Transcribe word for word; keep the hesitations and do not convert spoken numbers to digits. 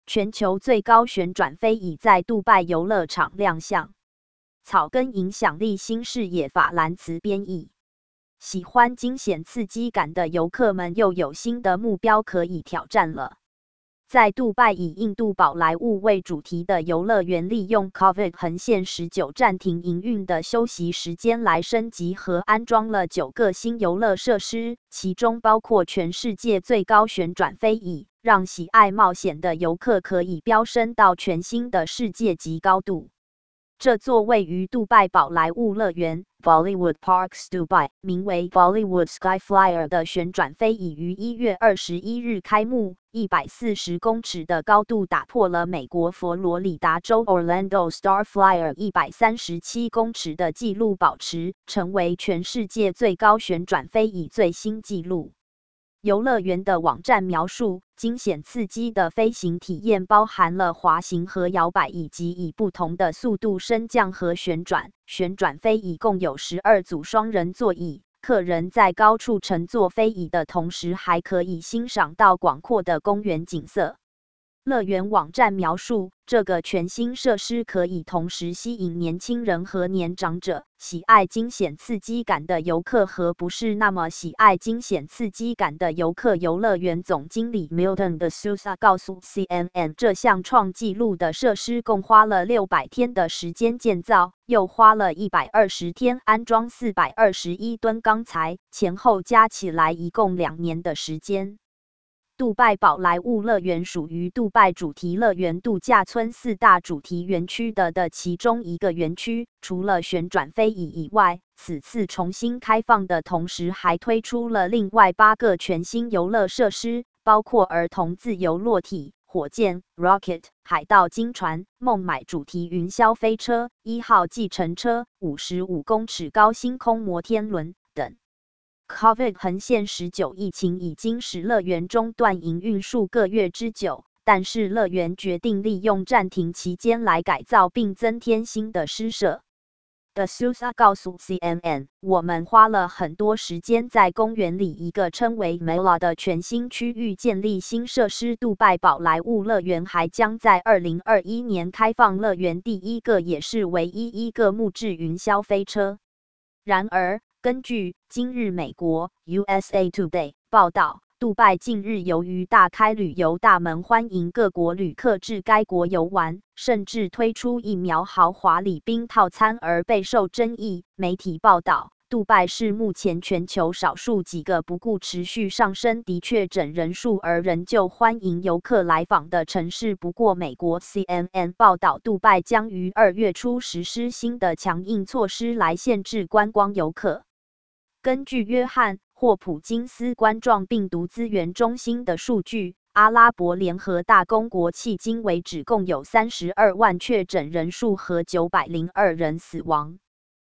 全球最高旋转飞椅在杜拜游乐场亮相。草根影响力新视野法兰茨编译。喜欢惊险刺激感的游客们又有新的目标可以挑战了。在杜拜以印度宝莱坞为主题的游乐园，利用 COVID 横线十九暂停营运的休息时间来升级和安装了九个新游乐设施，其中包括全世界最高旋转飞椅，让喜爱冒险的游客可以飙升到全新的世界级高度。这座位于杜拜宝莱坞乐园 Bollywood Parks Dubai 名为 Bollywood Skyflyer 的旋转飞椅于一月二十一日开幕，一百四十公尺的高度打破了美国佛罗里达州 Orlando Starflyer 一百三十七公尺的纪录保持，成为全世界最高旋转飞椅最新纪录。游乐园的网站描述，惊险刺激的飞行体验包含了滑行和摇摆，以及以不同的速度升降和旋转。旋转飞椅共有十二组双人座椅，客人在高处乘坐飞椅的同时，还可以欣赏到广阔的公园景色。乐园网站描述，这个全新设施可以同时吸引年轻人和年长者，喜爱惊险刺激感的游客和不是那么喜爱惊险刺激感的游客。游乐园总经理 Milton de Sousa 告诉 C N N， 这项创纪录的设施共花了六百天的时间建造，又花了一百二十天安装四百二十一吨钢材，前后加起来一共两年的时间。杜拜宝莱坞乐园属于杜拜主题乐园度假村四大主题园区的的其中一个园区。除了旋转飞椅以外，此次重新开放的同时，还推出了另外八个全新游乐设施，包括儿童自由落体、火箭 Rocket、海盗金船、孟买主题云霄飞车、一号计程车、五十五公尺高星空摩天轮等。COVID 横线十九疫情已经使乐园中断营运数个月之久，但是乐园决定利用暂停期间来改造并增添新的施设。de Sousa 告诉 C N N， 我们花了很多时间在公园里一个称为 Mela 的全新区域建立新设施。杜拜宝莱坞乐园还将在二零二一年开放乐园第一个也是唯一一个木质云霄飞车。然而，根据今日美国 U S A Today 报道，杜拜近日由于大开旅游大门欢迎各国旅客至该国游玩，甚至推出疫苗豪华礼宾套餐而备受争议。媒体报道，杜拜是目前全球少数几个不顾持续上升的确诊人数而仍旧欢迎游客来访的城市。不过，美国 C N N 报道，杜拜将于二月初实施新的强硬措施来限制观光游客。根据约翰·霍普金斯冠状病毒资源中心的数据，阿拉伯联合大公国迄今为止共有三十二万确诊人数和九百零二人死亡。